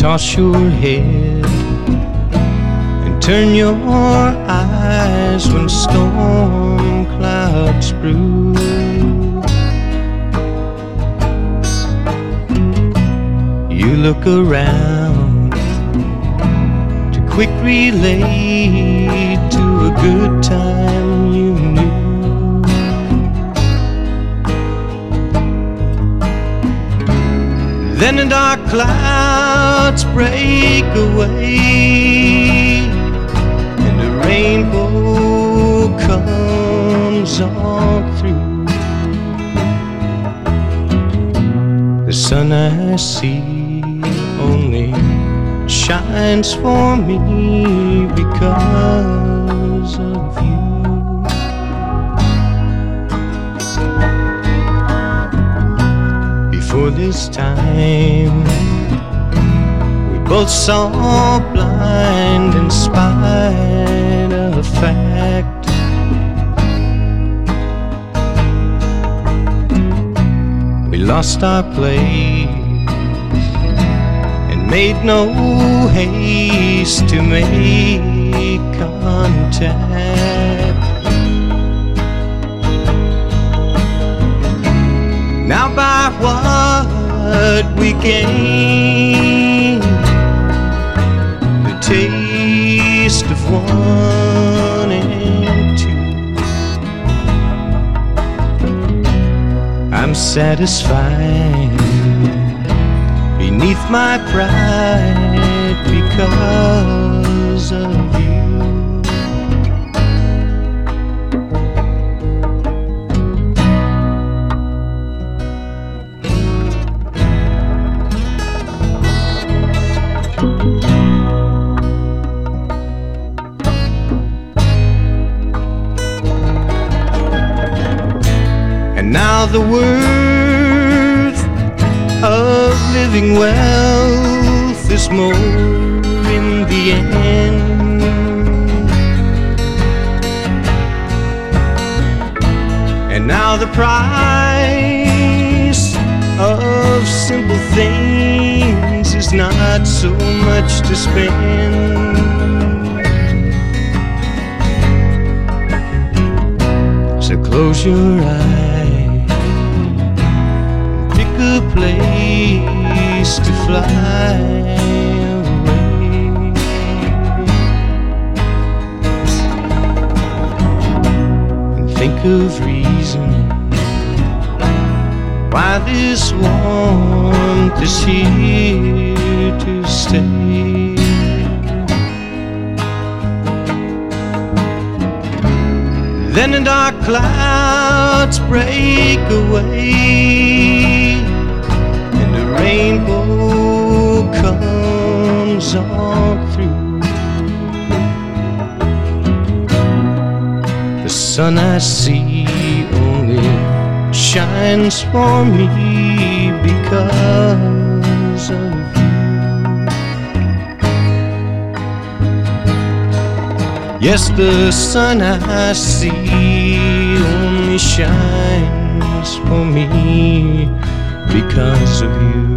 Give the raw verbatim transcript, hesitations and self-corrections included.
toss your head and turn your eyes when storm clouds brew. You look around to quick relate to a good time you knew. Then the dark clouds break away and the rainbow comes all through. The sun I see only shines for me because of you. Before this time, we both saw blind in spite of fact. We lost our place and made no haste to make contact. Now by what we gain, the taste of one and two, I'm satisfied beneath my pride because of you. And now the worth of living wealth is more in the end. And now the price of simple things is not so much to spend. So close your eyes, pick a place to fly away, and think of reason why this warmth is here to stay. Then the dark clouds break away and the rainbow comes all through. The sun I see only shines for me because of you. Yes, the sun I see only shines for me because of you.